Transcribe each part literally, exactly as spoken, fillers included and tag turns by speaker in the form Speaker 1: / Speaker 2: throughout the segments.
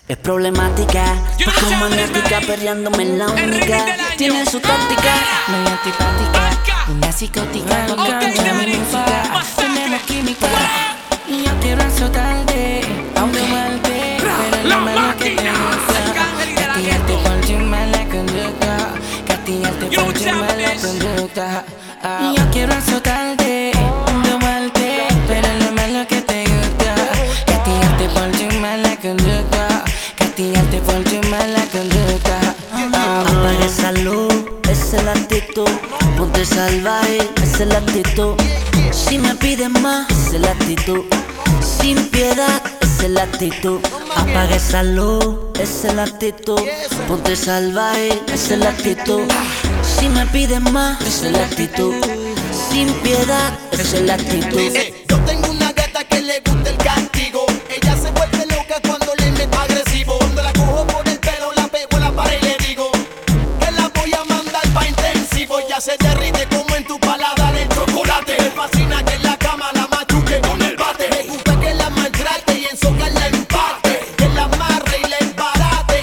Speaker 1: Es problemática, poco magnética, perreándome en la única. Tiene su táctica,
Speaker 2: muy antipática, una psicótica. Con escucha mi música, tenemos química. Y yo quiero azotarte, aunque malte, pero no me lo que te gusta. Castigarte por tu mala conducta, castigarte por tu mala conducta. Y yo quiero azotarte, aunque malte, pero no me lo que te gusta. Castigarte por tu mala conducta, castigarte por tu mala conducta.
Speaker 1: Apaga esa luz, esa es la actitud. Ponte salvaje, esa es la actitud. Si me pides más, esa es la actitud. Sin piedad, esa es la actitud. Apaga esa luz, esa es la actitud. Ponte salvaje, esa es la actitud. Si me pides más, esa es la actitud. Sin piedad, esa es la actitud.
Speaker 3: Yo tengo una gata que le gusta el castigo. Ella se vuelve loca cuando le meto agresivo. Cuando la cojo por el pelo, la pego a la pared y le digo que la voy a mandar pa' intensivo. Ya se derrite como en tu paladar el chocolate. Me fascina que en la cama la machuque con el bate. Me gusta que la maltrate y en soca la empate. Que la amarre y la embarate.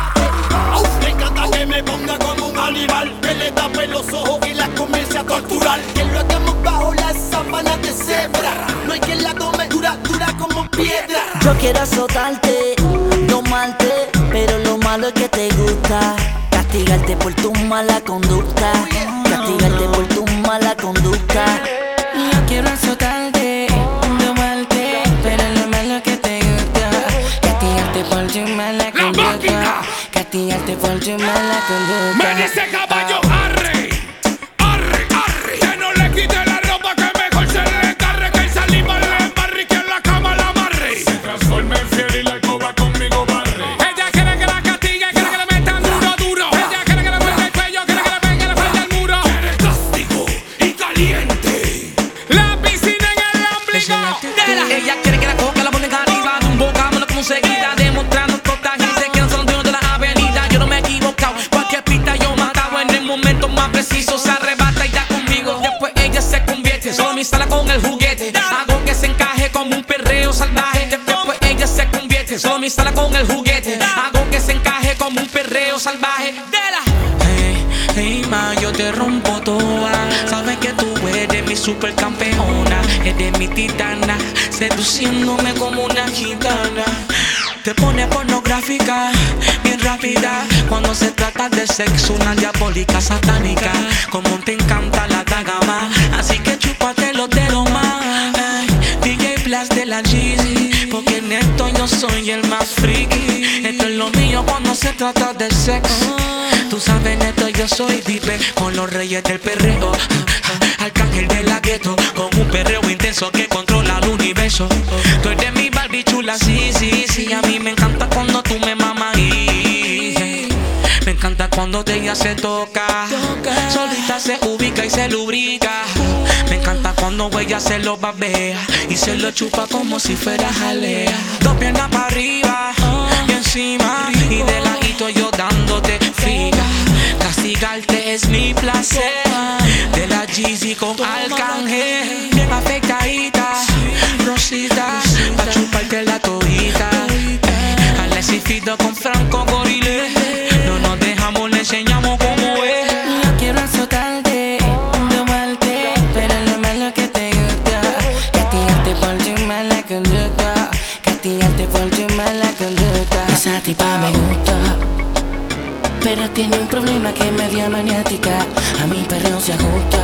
Speaker 3: Me encanta que me ponga como un animal. Que le tape los ojos y la comience a torturar. Que lo hagamos bajo las sábanas de cebra. No hay quien la tome dura, dura como piedra.
Speaker 1: Yo quiero azotarte, domarte, pero lo malo es que te gusta. Castigarte por tu mala conducta, castigarte por tu mala conducta.
Speaker 2: Yo quiero azotarte, domarte, pero lo malo que te gusta. Castigarte por tu mala conducta, castigarte por tu mala conducta.
Speaker 4: Me dice caballo, arre, arre, arre. Que no le quite la ropa, que mejor se le descarre. Que el saliva le embarre y que en la cama la amarre. Se transforma en fiel y la alcoba conmigo barre. Ella quiere que la castigue, quiere que le metan duro, duro. Ella quiere que le muerda el cuello, quiere que le pegue la frente al muro. Quiere castigo y caliente. La piscina en el ombligo de la.
Speaker 5: Ella quiere que la coja, la ponga arriba de un boca, me lo como seguida, demostrando toda gente que no son los dueños de la avenida. Yo no me he equivocado, cualquier pista yo mataba. En el momento más preciso se arrebata y da conmigo. Después ella se convierte, solo me instala con el juguete. Hago que se encaje como un perreo salvaje. Después ella se convierte, solo me instala con el juguete. Hago que se encaje como un perreo salvaje de la. Hey, hey, ma, yo te rompo toda. Sabes que tú eres mi supercampeona, eres mi titana, seduciéndome como una gitana. Te pone pornográfica, bien rápida. Cuando se trata de sexo, una diabólica satánica. Como te encanta la tagama, así que chúpate los dedos más. Ay, D J Blast de la Jeezy, porque en esto yo soy el más friki. Esto es lo mío cuando se trata de sexo. Tú sabes, neto, yo soy dipe con los reyes del perreo. Arcángel de la gueto, con un perreo intenso que controla el universo. Tú eres mi Barbie chula, sí, sí, sí. A mí me encanta cuando tú me mamas y me encanta cuando de ella se toca. Solita se ubica y se lubrica. Me encanta cuando ella se lo babea y se lo chupa como si fuera jalea. Dos piernas para arriba y encima, y de ladito yo dándote friga. Castigarte es mi placer. De la Jeezy con Arcángel, bien afectadita, rosita, pa' chuparte la todita. Alexis Fido con Franco Gorile, no nos dejamos, le enseñamos cómo es.
Speaker 2: Yo quiero azotarte, domarte, pero lo malo que te gusta. Castigarte por tu mala conducta, castigarte por tu mala conducta. Esa tipa me gusta, pero tiene un problema que es media maniática. A mi perreo se ajusta.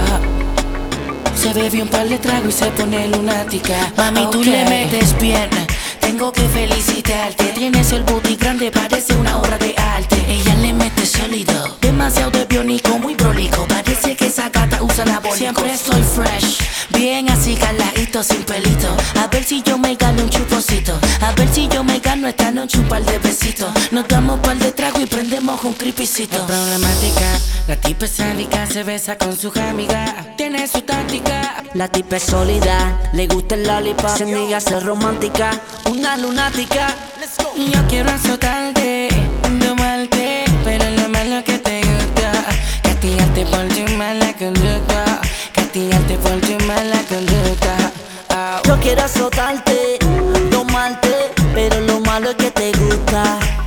Speaker 2: Se bebe un par de tragos y se pone lunática. Mami, okay, tú le metes bien, tengo que felicitarte. Tienes el booty grande, parece una obra de arte. Ella le mete sólido, demasiado de biónico, muy prolijo. Parece que esa gata usa anabólico. Siempre estoy fresh, bien así caladito, sin pelito. A ver si yo me gano un chuposito. A ver si yo me gano esta noche un par de besitos. Nos damos par de trago y prendemos un creepycito. Es problemática, la tipa es sádica, se besa con sus amigas. Tiene su táctica.
Speaker 1: La tipa es sólida, le gusta el lollipop, se niega a ser romántica, una lunática.
Speaker 2: Y yo quiero azotarte, domarte, pero lo malo que te gusta. Castigarte por tu mala conducta, castigarte por tu mala conducta.
Speaker 1: Yo quiero azotarte, domarte, pero lo malo es que te gusta.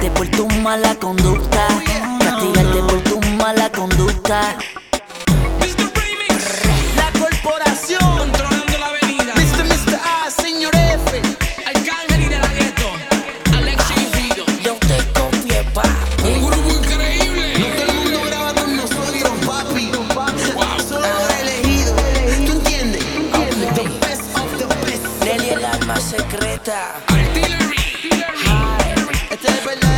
Speaker 1: castigarte por tu mala conducta, castigarte por tu mala conducta.
Speaker 5: mister Remix,
Speaker 3: La corporación,
Speaker 5: controlando la avenida.
Speaker 3: mister mister A, señor F.
Speaker 5: Arcángel y de la gueto, Alexis y Fido.
Speaker 1: Yo te copié, pa.
Speaker 4: Un grupo increíble.
Speaker 3: No todo el mundo graba con nosotros, papi. Solo los elegidos, ¿tú entiendes? The best of the best.
Speaker 1: Nelly el alma secreta.
Speaker 4: Artillery.
Speaker 3: Este es el verdadero